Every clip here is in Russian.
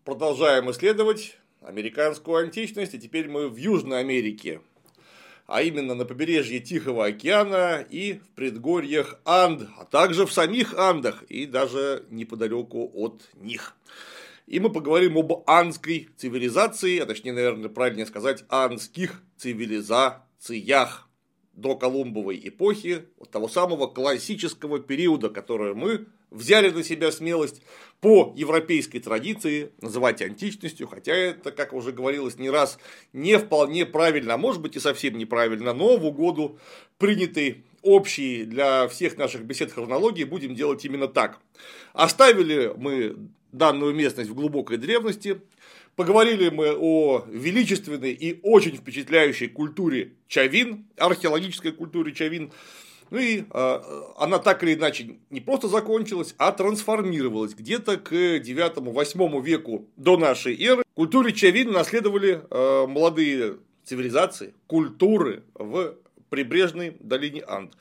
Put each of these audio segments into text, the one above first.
продолжаем исследовать американскую античность, и теперь мы в Южной Америке, а именно на побережье Тихого океана и в предгорьях Анд, а также в самих Андах и даже неподалеку от них. И мы поговорим об андской цивилизации, а точнее, наверное, правильнее сказать, андских цивилизациях до Колумбовой эпохи, вот того самого классического периода, который мы взяли на себя смелость по европейской традиции называть античностью, хотя это, как уже говорилось не раз, не вполне правильно, а может быть и совсем неправильно, но в угоду принятой общей для всех наших бесед хронологии будем делать именно так. Оставили мы данную местность в глубокой древности, поговорили мы о величественной и очень впечатляющей культуре Чавин, археологической культуре Чавин. Ну и она так или иначе не просто закончилась, а трансформировалась. Где-то к 9-8 веку до нашей эры культуре Чавин наследовали молодые цивилизации, культуры в прибрежной долине Анд.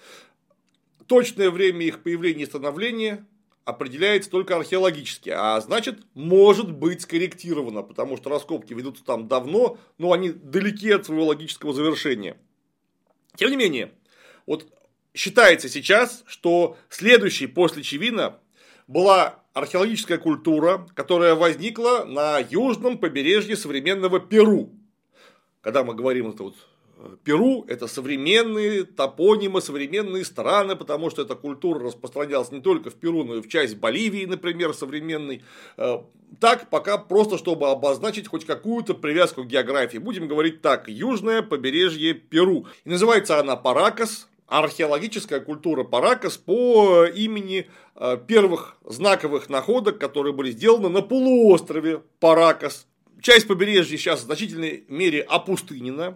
Точное время их появления и становления определяется только археологически, а значит, может быть скорректировано, потому что раскопки ведутся там давно, но они далеки от своего логического завершения. Тем не менее, вот считается сейчас, что следующей после Чавина была археологическая культура, которая возникла на южном побережье современного Перу. Когда мы говорим это вот Перу – это современные топонимы, современные страны, потому что эта культура распространялась не только в Перу, но и в часть Боливии, например, современной. Так, пока просто, чтобы обозначить хоть какую-то привязку к географии. Будем говорить так: южное побережье Перу. И называется она Паракас, археологическая культура Паракас, по имени первых знаковых находок, которые были сделаны на полуострове Паракас. Часть побережья сейчас в значительной мере опустынена.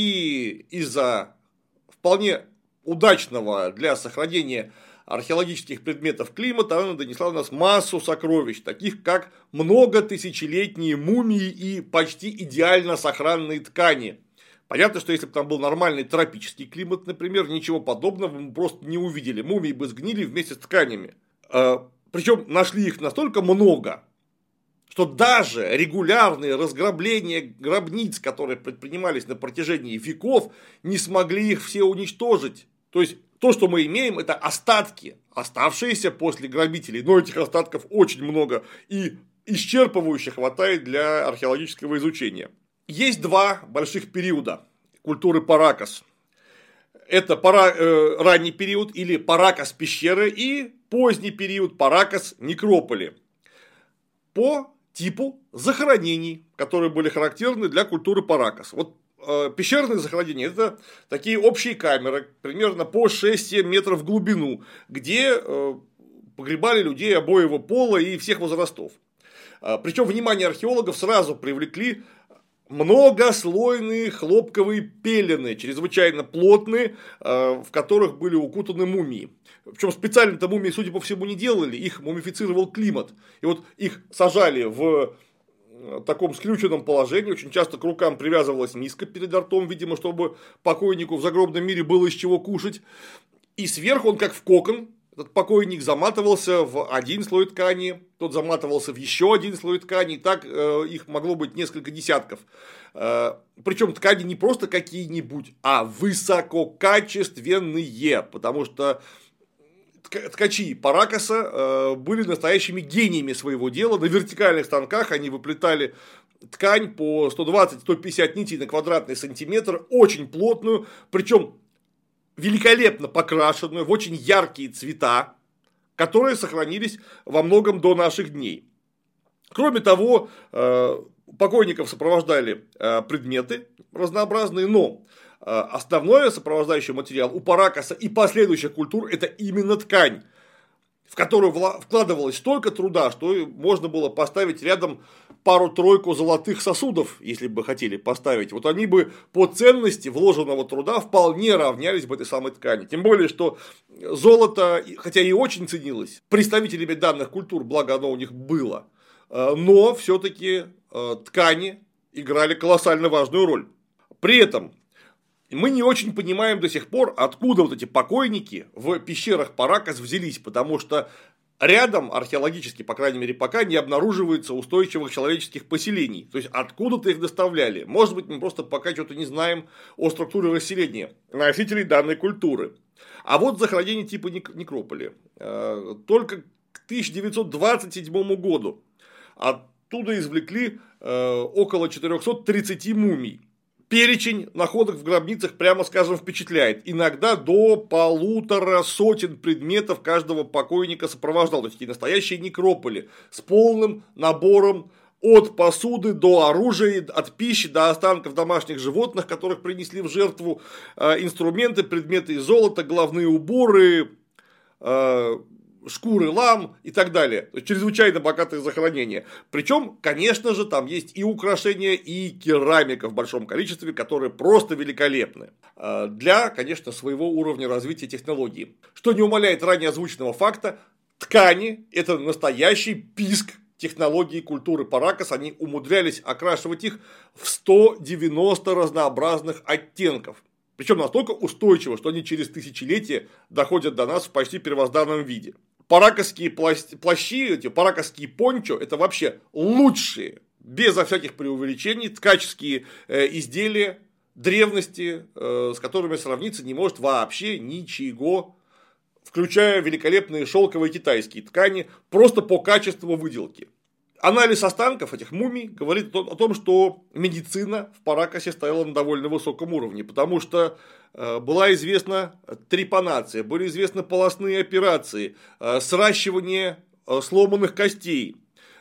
И из-за вполне удачного для сохранения археологических предметов климата она донесла до нас массу сокровищ, таких как многотысячелетние мумии и почти идеально сохранные ткани. Понятно, что если бы там был нормальный тропический климат, например, ничего подобного мы просто не увидели. Мумии бы сгнили вместе с тканями. Причем нашли их настолько много, что даже регулярные разграбления гробниц, которые предпринимались на протяжении веков, не смогли их все уничтожить. То есть, то, что мы имеем, это остатки, оставшиеся после грабителей. Но этих остатков очень много и исчерпывающе хватает для археологического изучения. Есть два больших периода культуры Паракас. Это ранний период или Паракас пещеры и поздний период Паракас некрополи. По типу захоронений, которые были характерны для культуры Паракас. Вот пещерные захоронения – это такие общие камеры, примерно по 6-7 метров в глубину, где погребали людей обоего пола и всех возрастов. Причем внимание археологов сразу привлекли многослойные хлопковые пелены, чрезвычайно плотные, в которых были укутаны мумии. Причем специально-то мумии, судя по всему, не делали, их мумифицировал климат. И вот их сажали в таком скрюченном положении, очень часто к рукам привязывалась миска перед ртом, видимо, чтобы покойнику в загробном мире было из чего кушать. И сверху он, как в кокон, этот покойник заматывался в один слой ткани, тот заматывался в еще один слой ткани, и так их могло быть несколько десятков. Причем ткани не просто какие-нибудь, а высококачественные, потому что ткачи Паракаса были настоящими гениями своего дела. На вертикальных станках они выплетали ткань по 120-150 нитей на квадратный сантиметр, очень плотную, причем великолепно покрашенную в очень яркие цвета, которые сохранились во многом до наших дней. Кроме того, покойников сопровождали предметы разнообразные, но основной сопровождающий материал у Паракаса и последующих культур – это именно ткань, в которую вкладывалось столько труда, что можно было поставить рядом пару-тройку золотых сосудов, если бы хотели поставить. Вот они бы по ценности вложенного труда вполне равнялись бы этой самой ткани. Тем более, что золото, хотя и очень ценилось представителями данных культур, благо оно у них было, но все-таки ткани играли колоссально важную роль. При этом мы не очень понимаем до сих пор, откуда вот эти покойники в пещерах Паракас взялись, потому что рядом археологически, по крайней мере, пока не обнаруживается устойчивых человеческих поселений. То есть, откуда-то их доставляли. Может быть, мы просто пока что-то не знаем о структуре расселения носителей данной культуры. А вот захоронение типа некрополя. Только к 1927 году оттуда извлекли около 430 мумий. Перечень находок в гробницах, прямо скажем, впечатляет. Иногда до 150 предметов каждого покойника сопровождал. То есть, такие настоящие некрополи с полным набором от посуды до оружия, от пищи до останков домашних животных, которых принесли в жертву, инструменты, предметы из золота, головные уборы, шкуры лам и так далее. То есть, чрезвычайно богатое захоронение. Причем, конечно же, там есть и украшения, и керамика в большом количестве, которые просто великолепны. Для, конечно, своего уровня развития технологий. Что не умаляет ранее озвученного факта, ткани – это настоящий писк технологии культуры Паракас. Они умудрялись окрашивать их в 190 разнообразных оттенков. Причем настолько устойчиво, что они через тысячелетия доходят до нас в почти первозданном виде. Паракасские плащи, эти паракасские пончо – это вообще лучшие, безо всяких преувеличений, ткаческие изделия древности, с которыми сравниться не может вообще ничего, включая великолепные шелковые китайские ткани, просто по качеству выделки. Анализ останков этих мумий говорит о том, что медицина в Паракасе стояла на довольно высоком уровне, потому что была известна трепанация, были известны полостные операции, сращивание сломанных костей,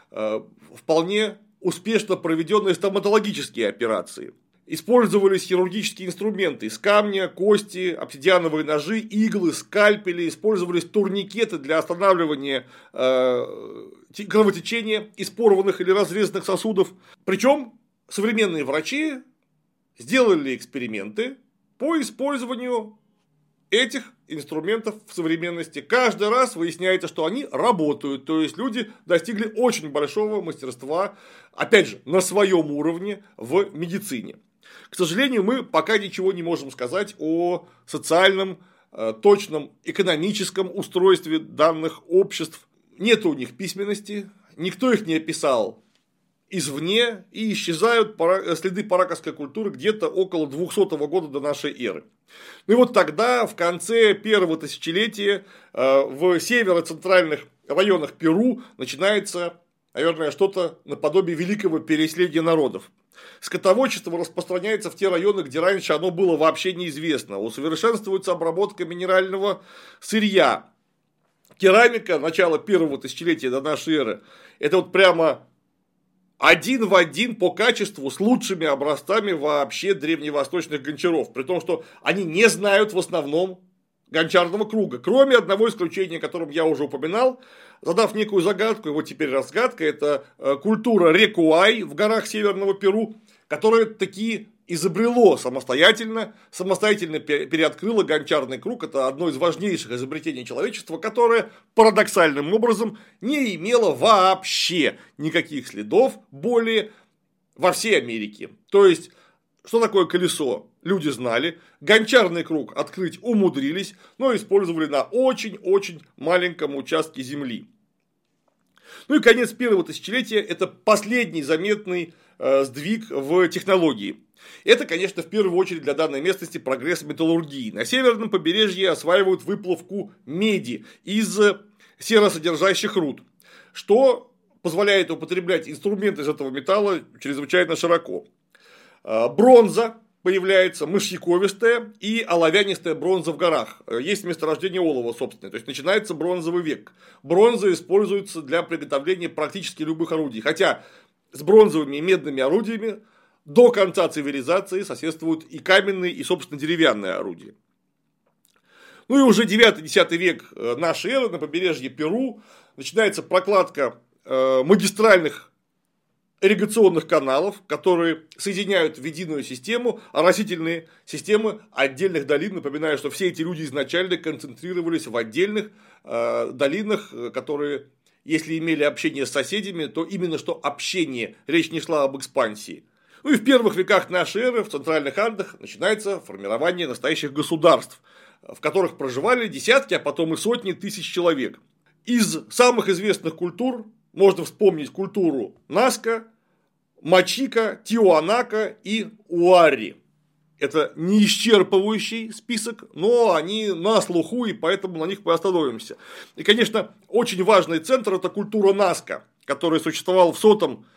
вполне успешно проведенные стоматологические операции. Использовались хирургические инструменты из камня, кости, обсидиановые ножи, иглы, скальпели, использовались турникеты для останавливания кровотечения из порванных или разрезанных сосудов. Причем современные врачи сделали эксперименты по использованию этих инструментов в современности. Каждый раз выясняется, что они работают. То есть, люди достигли очень большого мастерства, опять же, на своем уровне в медицине. К сожалению, мы пока ничего не можем сказать о социальном, точном, экономическом устройстве данных обществ. Нет у них письменности, никто их не описал извне, и исчезают следы паракасской культуры где-то около 200 года до нашей эры. Ну и вот тогда, в конце первого тысячелетия, в северо-центральных районах Перу начинается, наверное, что-то наподобие великого переселения народов. Скотоводчество распространяется в те районы, где раньше оно было вообще неизвестно. Усовершенствуется обработка минерального сырья. Керамика начала первого тысячелетия до нашей эры – это вот прямо один в один по качеству с лучшими образцами вообще древневосточных гончаров. При том, что они не знают в основном гончарного круга. Кроме одного исключения, о котором я уже упоминал, задав некую загадку, и вот теперь разгадка, это культура Рекуай в горах Северного Перу, которая таки изобрело самостоятельно переоткрыло гончарный круг. Это одно из важнейших изобретений человечества, которое парадоксальным образом не имело вообще никаких следов более во всей Америке. То есть, что такое колесо? Люди знали, гончарный круг открыть умудрились, но использовали на очень-очень маленьком участке земли. Ну и конец первого тысячелетия – это последний заметный сдвиг в технологии. Это, конечно, в первую очередь для данной местности прогресс металлургии. На северном побережье осваивают выплавку меди из серосодержащих руд, что позволяет употреблять инструменты из этого металла чрезвычайно широко. Бронза появляется, мышьяковистая и оловянистая бронза в горах. Есть месторождение олова, собственно. То есть, начинается бронзовый век. Бронза используется для приготовления практически любых орудий. Хотя с бронзовыми и медными орудиями до конца цивилизации соседствуют и каменные, и, собственно, деревянные орудия. Ну и уже 9-10 век нашей эры на побережье Перу начинается прокладка магистральных ирригационных каналов, которые соединяют в единую систему оросительные системы отдельных долин. Напоминаю, что все эти люди изначально концентрировались в отдельных долинах, которые, если имели общение с соседями, то именно что общение, речь не шла об экспансии. Ну и в первых веках нашей эры в центральных Андах начинается формирование настоящих государств, в которых проживали десятки, а потом и сотни тысяч человек. Из самых известных культур можно вспомнить культуру Наска, Мачика, Тиуанака и Уари. Это не исчерпывающий список, но они на слуху, и поэтому на них приостановимся. И, конечно, очень важный центр – это культура Наска, которая существовала в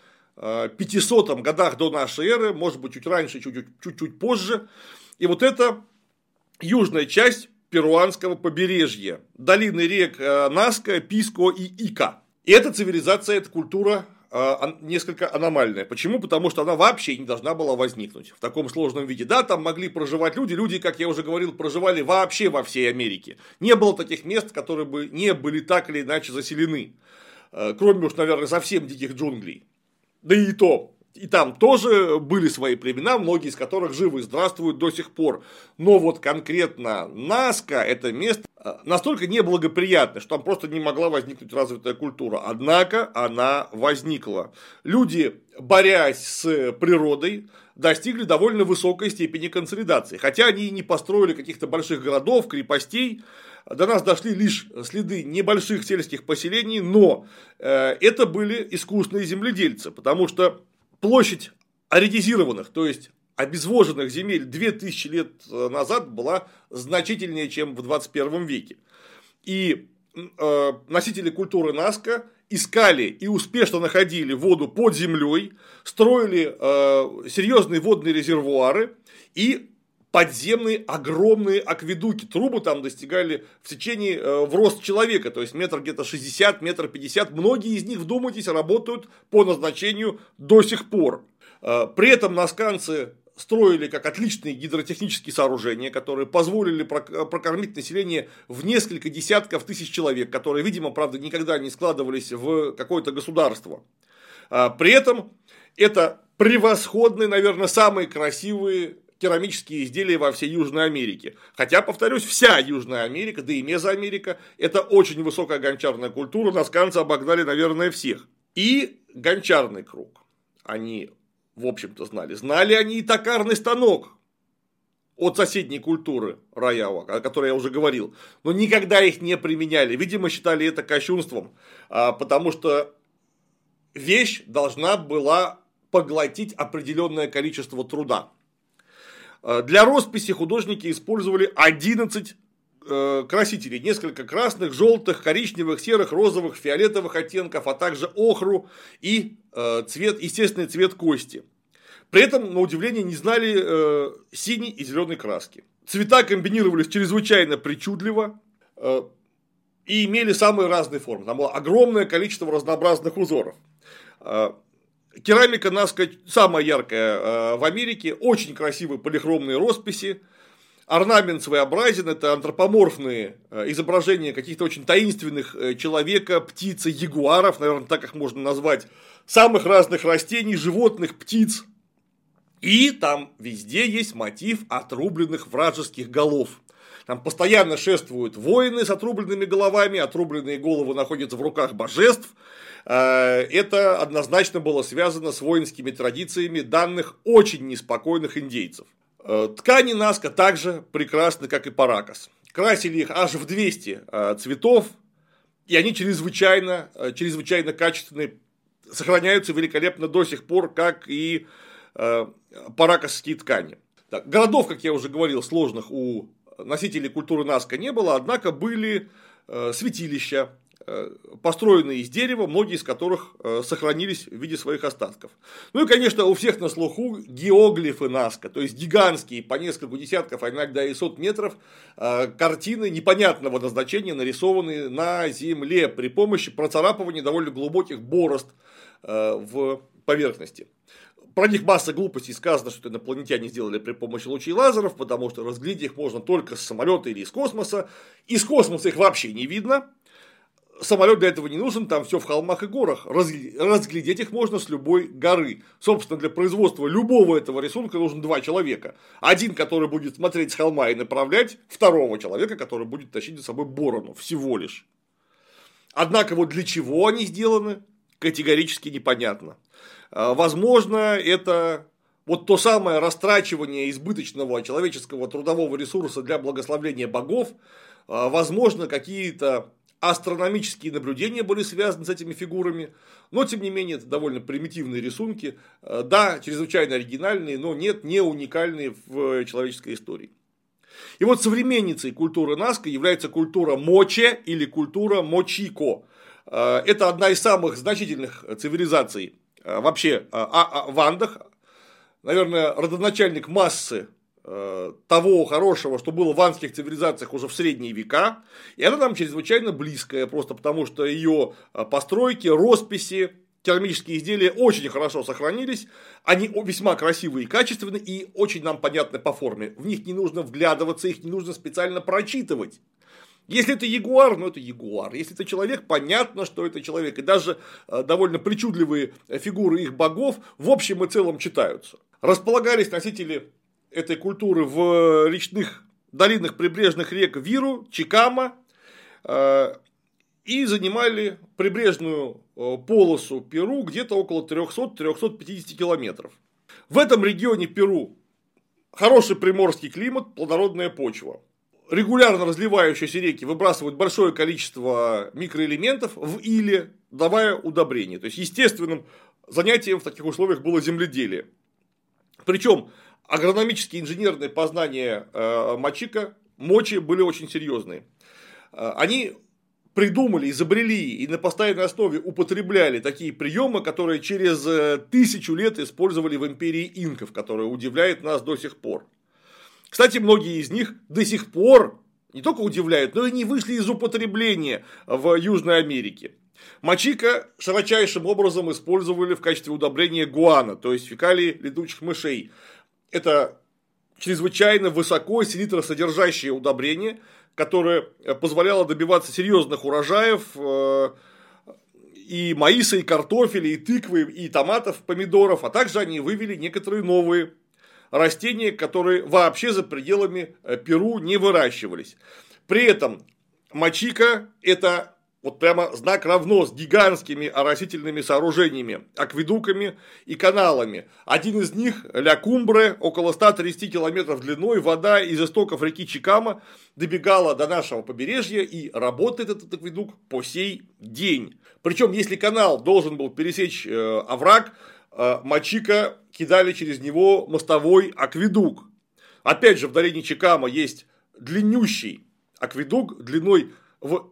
500 годах до нашей эры, может быть, чуть раньше, чуть позже. И вот это южная часть перуанского побережья, долины рек Наска, Писко и Ика. И эта цивилизация, эта культура несколько аномальная. Почему? Потому что она вообще не должна была возникнуть в таком сложном виде. Да, там могли проживать люди, как я уже говорил, проживали вообще во всей Америке. Не было таких мест, которые бы не были так или иначе заселены. Кроме уж, наверное, совсем диких джунглей. Да и то. И там тоже были свои племена, многие из которых живы и здравствуют до сих пор. Но вот конкретно Наска – это место настолько неблагоприятное, что там просто не могла возникнуть развитая культура. Однако она возникла. Люди, борясь с природой, достигли довольно высокой степени консолидации. Хотя они и не построили каких-то больших городов, крепостей. До нас дошли лишь следы небольших сельских поселений, но это были искусные земледельцы, потому что площадь аредизированных, то есть обезвоженных земель 2000 лет назад была значительнее, чем в 21 веке. И носители культуры Наска искали и успешно находили воду под землей, строили серьезные водные резервуары и подземные огромные акведуки. Трубы там достигали в течение в рост человека, то есть метр где-то 60, метр 50. Многие из них, вдумайтесь, работают по назначению до сих пор. При этом насканцы строили как отличные гидротехнические сооружения, которые позволили прокормить население в несколько десятков тысяч человек, которые, видимо, правда, никогда не складывались в какое-то государство. При этом это превосходные, наверное, самые красивые керамические изделия во всей Южной Америке. Хотя, повторюсь, вся Южная Америка, да и Мезоамерика, это очень высокая гончарная культура, насканцы обогнали, наверное, всех. И гончарный круг они, в общем-то, знали. Знали они и токарный станок от соседней культуры Раява, о которой я уже говорил, но никогда их не применяли. Видимо, считали это кощунством, потому что вещь должна была поглотить определенное количество труда. Для росписи художники использовали 11 красителей. Несколько красных, желтых, коричневых, серых, розовых, фиолетовых оттенков, а также охру и естественный цвет кости. При этом, на удивление, не знали синей и зеленой краски. Цвета комбинировались чрезвычайно причудливо и имели самые разные формы. Там было огромное количество разнообразных узоров. Керамика Наска самая яркая в Америке, очень красивые полихромные росписи, орнамент своеобразен, это антропоморфные изображения каких-то очень таинственных человека, птицы, ягуаров, наверное, так их можно назвать, самых разных растений, животных, птиц. И там везде есть мотив отрубленных вражеских голов. Там постоянно шествуют воины с отрубленными головами, отрубленные головы находятся в руках божеств. Это однозначно было связано с воинскими традициями данных очень неспокойных индейцев. Ткани Наска также прекрасны, как и Паракас. Красили их аж в 200 цветов, и они чрезвычайно качественные, сохраняются великолепно до сих пор, как и паракасские ткани. Так, городов, как я уже говорил, сложных у носителей культуры Наска не было, однако были святилища, построенные из дерева, многие из которых сохранились в виде своих остатков. Ну и, конечно, у всех на слуху геоглифы Наска, то есть гигантские, по несколько десятков, а иногда и сот метров, картины непонятного назначения, нарисованные на земле при помощи процарапывания довольно глубоких борозд в поверхности. Про них масса глупостей сказано, что инопланетяне сделали при помощи лучей лазеров, потому что разглядеть их можно только с самолета или из космоса. Из космоса их вообще не видно. Самолет для этого не нужен, там все в холмах и горах. Разглядеть их можно с любой горы. Собственно, для производства любого этого рисунка нужен 2 человека. Один, который будет смотреть с холма и направлять, второго человека, который будет тащить за собой борону. Всего лишь. Однако, вот для чего они сделаны, категорически непонятно. Возможно, это вот то самое растрачивание избыточного человеческого трудового ресурса для благословления богов. Возможно, какие-то астрономические наблюдения были связаны с этими фигурами, но, тем не менее, это довольно примитивные рисунки, да, чрезвычайно оригинальные, но нет, не уникальные в человеческой истории. И вот современницей культуры Наска является культура Моче или культура Мочико. Это одна из самых значительных цивилизаций вообще в Андах. Наверное, родоначальник массы того хорошего, что было в андских цивилизациях уже в средние века. И она нам чрезвычайно близкая, просто потому что ее постройки, росписи, керамические изделия очень хорошо сохранились. Они весьма красивые и качественные, и очень нам понятны по форме. В них не нужно вглядываться, их не нужно специально прочитывать. Если это ягуар, ну это ягуар. Если это человек, понятно, что это человек. И даже довольно причудливые фигуры их богов в общем и целом читаются. Располагались носители этой культуры в речных долинах прибрежных рек Виру, Чикама и занимали прибрежную полосу Перу где-то около 300-350 километров. В этом регионе Перу хороший приморский климат, плодородная почва. Регулярно разливающиеся реки выбрасывают большое количество микроэлементов в иле, давая удобрения. То есть естественным занятием в таких условиях было земледелие. Причем агрономические и инженерные познания Мочи были очень серьезные. Они придумали, изобрели и на постоянной основе употребляли такие приемы, которые через 1000 лет использовали в империи инков, которая удивляет нас до сих пор. Кстати, многие из них до сих пор не только удивляют, но и не вышли из употребления в Южной Америке. Мочика широчайшим образом использовали в качестве удобрения гуано, то есть фекалии летучих мышей. Это чрезвычайно высоко селитросодержащее удобрение, которое позволяло добиваться серьезных урожаев и маиса, и картофеля, и тыквы, и томатов, помидоров, а также они вывели некоторые новые растения, которые вообще за пределами Перу не выращивались. При этом Мочика – это вот прямо знак равно с гигантскими оросительными сооружениями, акведуками и каналами. Один из них, Ля Кумбре, около 130 километров длиной, вода из истоков реки Чикама добегала до нашего побережья, и работает этот акведук по сей день. Причем, если канал должен был пересечь овраг, Мочика кидали через него мостовой акведук. Опять же, в долине Чикама есть длиннющий акведук длиной в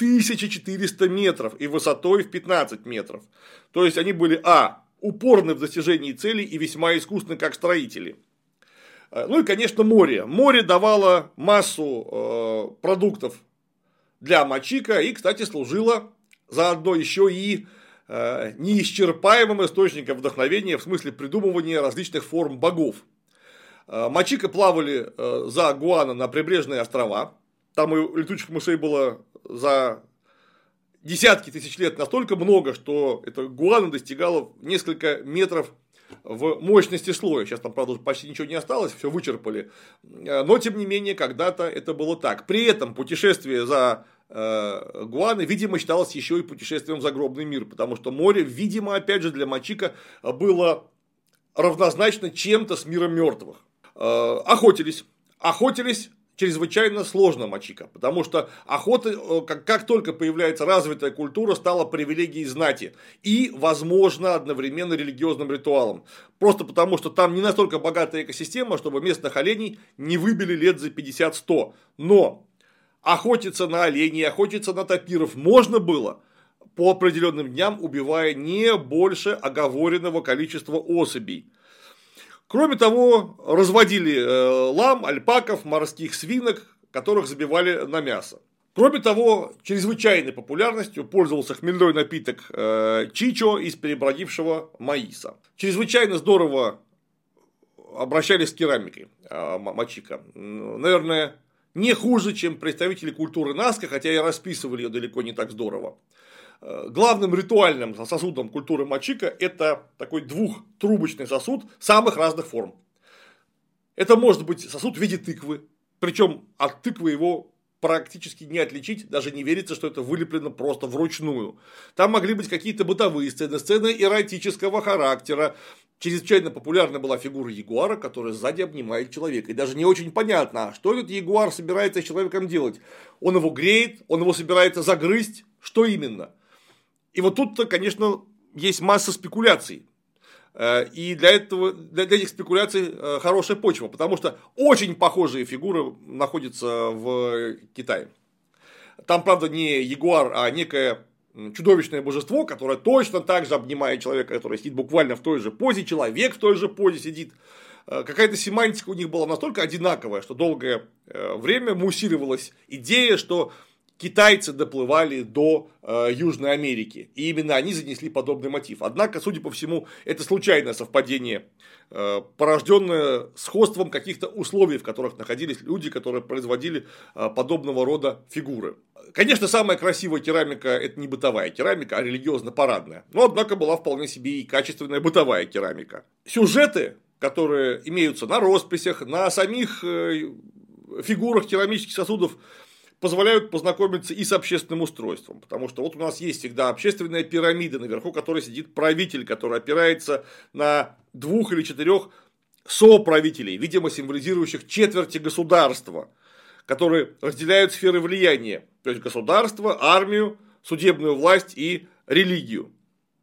1400 метров и высотой в 15 метров. То есть, они были упорны в достижении целей и весьма искусны как строители. Ну и, конечно, море. Море давало массу продуктов для Мочика и, кстати, служило заодно еще и неисчерпаемым источником вдохновения в смысле придумывания различных форм богов. Мочика плавали за гуано на прибрежные острова. Там и летучих мышей было за десятки тысяч лет настолько много, что это гуано достигало несколько метров в мощности слоя. Сейчас там, правда, почти ничего не осталось, все вычерпали. Но, тем не менее, когда-то это было так. При этом путешествие за гуано, видимо, считалось еще и путешествием в загробный мир, потому что море, видимо, опять же, для Мочика было равнозначно чем-то с миром мертвых. Охотились чрезвычайно сложно Мочика, потому что охота, как только появляется развитая культура, стала привилегией знати и, возможно, одновременно религиозным ритуалом. Просто потому, что там не настолько богатая экосистема, чтобы местных оленей не выбили лет за 50-100. Но охотиться на оленей, охотиться на тапиров можно было по определенным дням, убивая не больше оговоренного количества особей. Кроме того, разводили лам, альпаков, морских свинок, которых забивали на мясо. Кроме того, чрезвычайной популярностью пользовался хмельной напиток чичо из перебродившего маиса. Чрезвычайно здорово обращались с керамикой Мочика. Наверное, не хуже, чем представители культуры Наска, хотя и расписывали ее далеко не так здорово. Главным ритуальным сосудом культуры Мочика это такой двухтрубочный сосуд самых разных форм. Это может быть сосуд в виде тыквы, причем от тыквы его практически не отличить, даже не верится, что это вылеплено просто вручную. Там могли быть какие-то бытовые сцены, сцены эротического характера, чрезвычайно популярна была фигура ягуара, которая сзади обнимает человека. И даже не очень понятно, что этот ягуар собирается с человеком делать. Он его греет, он его собирается загрызть, что именно? И вот тут-то, конечно, есть масса спекуляций. И для этих спекуляций хорошая почва, потому что очень похожие фигуры находятся в Китае. Там, правда, не ягуар, а некое чудовищное божество, которое точно так же обнимает человека, который сидит буквально в той же позе, человек в той же позе сидит. Какая-то семантика у них была настолько одинаковая, что долгое время муссировалась идея, что китайцы доплывали до Южной Америки, и именно они занесли подобный мотив. Однако, судя по всему, это случайное совпадение, порожденное сходством каких-то условий, в которых находились люди, которые производили подобного рода фигуры. Конечно, самая красивая керамика – это не бытовая керамика, а религиозно-парадная. Но, однако, была вполне себе и качественная бытовая керамика. Сюжеты, которые имеются на росписях, на самих фигурах керамических сосудов, позволяют познакомиться и с общественным устройством. Потому что вот у нас есть всегда общественная пирамида, наверху которой сидит правитель, который опирается на 2 или 4 соправителей, видимо, символизирующих четверти государства, которые разделяют сферы влияния. То есть государство, армию, судебную власть и религию.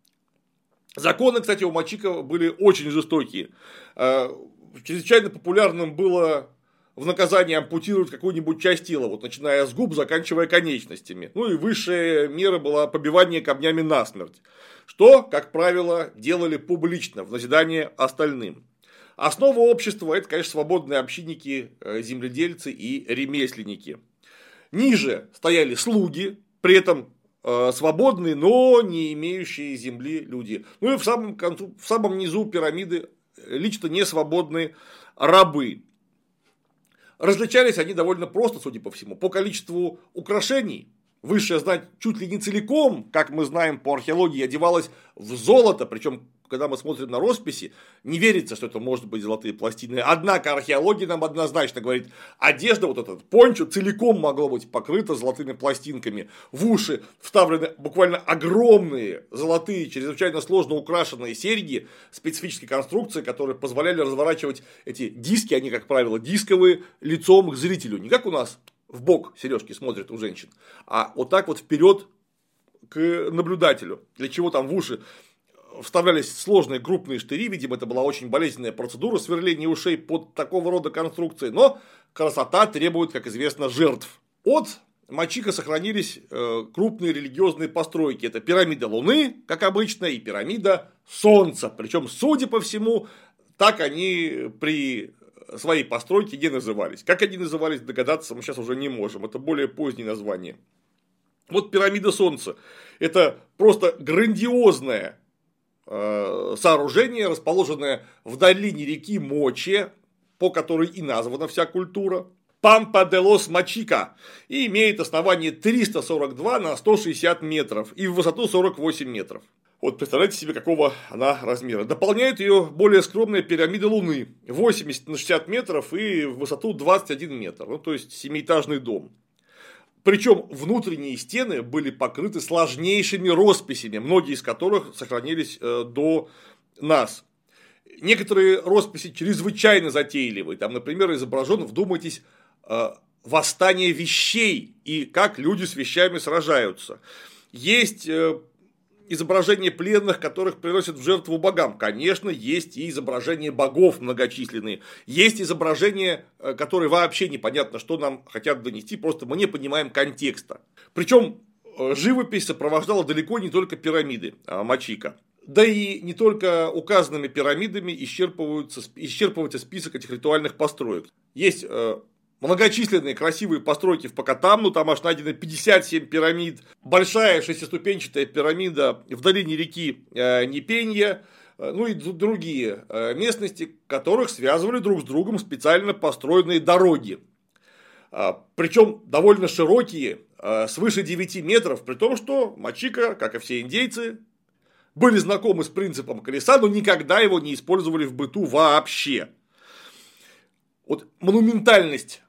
Законы, кстати, у Мачико были очень жестокие. Чрезвычайно популярным было в наказании ампутировать какую-нибудь часть тела, вот начиная с губ, заканчивая конечностями. Ну и высшая мера была побивание камнями насмерть, что, как правило, делали публично, в назидание остальным. Основа общества – это, конечно, свободные общинники, земледельцы и ремесленники. Ниже стояли слуги, при этом свободные, но не имеющие земли люди. Ну и в самом низу пирамиды лично несвободные рабы. Различались они довольно просто, судя по всему, по количеству украшений. Высшая знать чуть ли не целиком, как мы знаем по археологии, одевалась в золото, причем, когда мы смотрим на росписи, не верится, что это может быть золотые пластины. Однако археология нам однозначно говорит, одежда, вот этот пончо, целиком могло быть покрыта золотыми пластинками. В уши вставлены буквально огромные золотые, чрезвычайно сложно украшенные серьги специфической конструкции, которые позволяли разворачивать эти диски, они, как правило, дисковые, лицом к зрителю. Не как у нас в бок сережки смотрят у женщин, а вот так вот вперед к наблюдателю. Для чего там в уши вставлялись сложные крупные штыри, видимо, это была очень болезненная процедура сверления ушей под такого рода конструкции, но красота требует, как известно, жертв. От Мачико сохранились крупные религиозные постройки. Это пирамида Луны, как обычно, и пирамида Солнца. Причем, судя по всему, так они при своей постройке не назывались. Как они назывались, догадаться мы сейчас уже не можем. Это более позднее название. Вот пирамида Солнца. Это просто грандиозное сооружение, расположенное в долине реки Моче, по которой и названа вся культура, Пампа де лос Мачико, и имеет основание 342 на 160 метров и в высоту 48 метров. Вот представляете себе, какого она размера. Дополняет ее более скромная пирамида Луны, 80 на 60 метров и в высоту 21 метр, ну то есть 7-этажный дом. Причем внутренние стены были покрыты сложнейшими росписями, многие из которых сохранились до нас. Некоторые росписи чрезвычайно затейливые. Там, например, изображено, вдумайтесь, восстание вещей и как люди с вещами сражаются. Есть изображения пленных, которых приносят в жертву богам. Конечно, есть и изображения богов многочисленные. Есть изображения, которые вообще непонятно, что нам хотят донести, просто мы не понимаем контекста. Причем живопись сопровождала далеко не только пирамиды Мачико. Да и не только указанными пирамидами исчерпывается список этих ритуальных построек. Есть многочисленные красивые постройки в Покатамну, там аж найдено 57 пирамид, большая шестиступенчатая пирамида в долине реки Непенья, ну и другие местности, которых связывали друг с другом специально построенные дороги. Причем довольно широкие, свыше 9 метров, при том, что Мачико, как и все индейцы, были знакомы с принципом колеса, но никогда его не использовали в быту вообще. Вот монументальность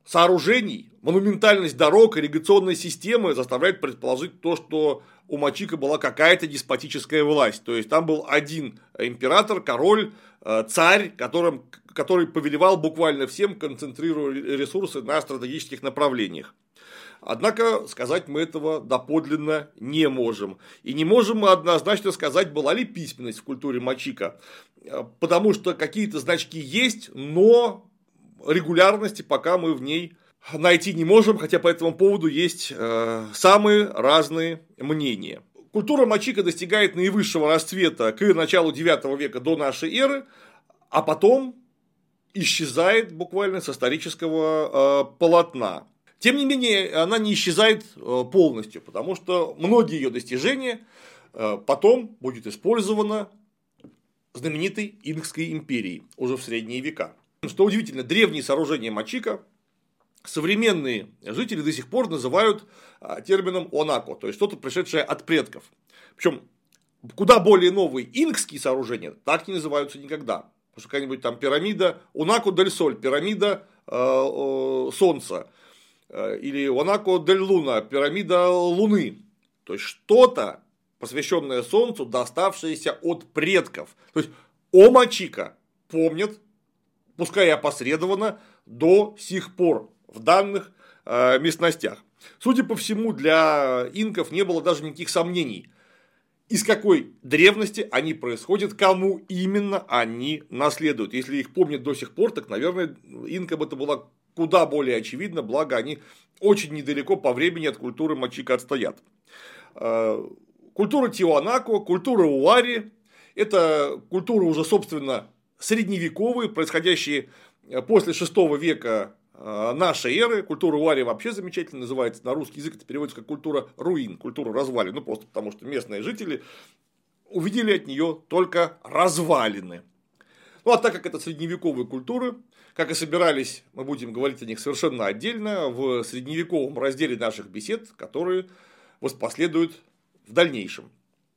сооружений, монументальность дорог, ирригационной системы заставляет предположить то, что у Мачико была какая-то деспотическая власть. То есть там был один император, король, царь, который повелевал буквально всем, концентрируя ресурсы на стратегических направлениях. Однако сказать мы этого доподлинно не можем. И не можем мы однозначно сказать, была ли письменность в культуре Мачико. Потому что какие-то значки есть, но регулярности пока мы в ней найти не можем, хотя по этому поводу есть самые разные мнения. Культура Мачико достигает наивысшего расцвета к началу 9 века до нашей эры, а потом исчезает буквально с исторического полотна. Тем не менее, она не исчезает полностью, потому что многие ее достижения потом будет использовано знаменитой Инкской империей уже в средние века. Что удивительно, древние сооружения Мачико современные жители до сих пор называют термином онако, то есть что-то пришедшее от предков. Причем куда более новые инкские сооружения так не называются никогда. Потому что какая-нибудь там пирамида Онако дель Соль, пирамида Солнца, или Онако дель Луна, пирамида Луны. То есть что-то, посвященное Солнцу, доставшееся от предков. То есть о Мачико помнят, пускай и опосредованно, до сих пор в данных местностях. Судя по всему, для инков не было даже никаких сомнений, из какой древности они происходят, кому именно они наследуют. Если их помнят до сих пор, так, наверное, инкам это было куда более очевидно, благо они очень недалеко по времени от культуры Мачико отстоят. Культура Тиуанако, культура Уари – это культуры уже, собственно, средневековые, происходящие после VI века нашей эры. Культура Уари вообще замечательно называется, на русский язык это переводится как культура руин, культура развалин, ну просто потому что местные жители увидели от нее только развалины. Ну а так как это средневековые культуры, как и собирались, мы будем говорить о них совершенно отдельно в средневековом разделе наших бесед, которые воспоследуют в дальнейшем.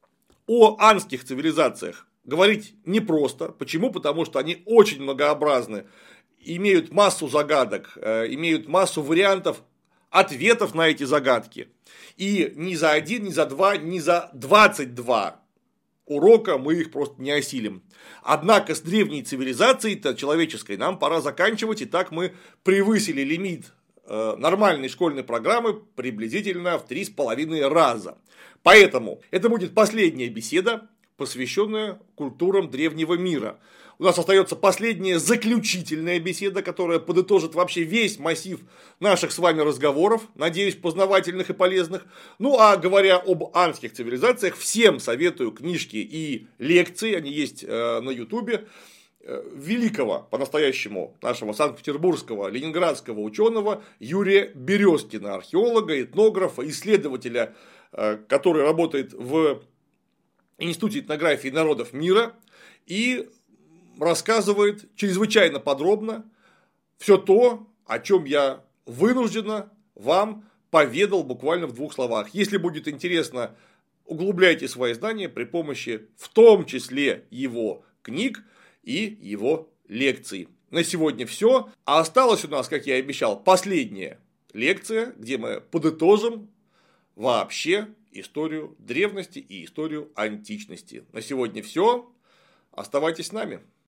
О анских цивилизациях говорить непросто. Почему? Потому что они очень многообразны, имеют массу загадок, имеют массу вариантов ответов на эти загадки. И ни за один, ни за два, ни за 22 урока мы их просто не осилим. Однако с древней цивилизацией-то человеческой нам пора заканчивать, и так мы превысили лимит нормальной школьной программы приблизительно в 3,5 раза. Поэтому это будет последняя беседа, посвященная культурам древнего мира. У нас остается последняя заключительная беседа, которая подытожит вообще весь массив наших с вами разговоров, надеюсь, познавательных и полезных. Ну, а говоря об анских цивилизациях, всем советую книжки и лекции, они есть на Ютубе, великого, по-настоящему, нашего санкт-петербургского, ленинградского ученого Юрия Березкина, археолога, этнографа, исследователя, который работает в Институте этнографии народов мира и рассказывает чрезвычайно подробно все то, о чем я вынужденно вам поведал буквально в 2 словах. Если будет интересно, углубляйте свои знания при помощи в том числе его книг и его лекций. На сегодня все. А осталась у нас, как я и обещал, последняя лекция, где мы подытожим вообще историю древности и историю античности. На сегодня все. Оставайтесь с нами.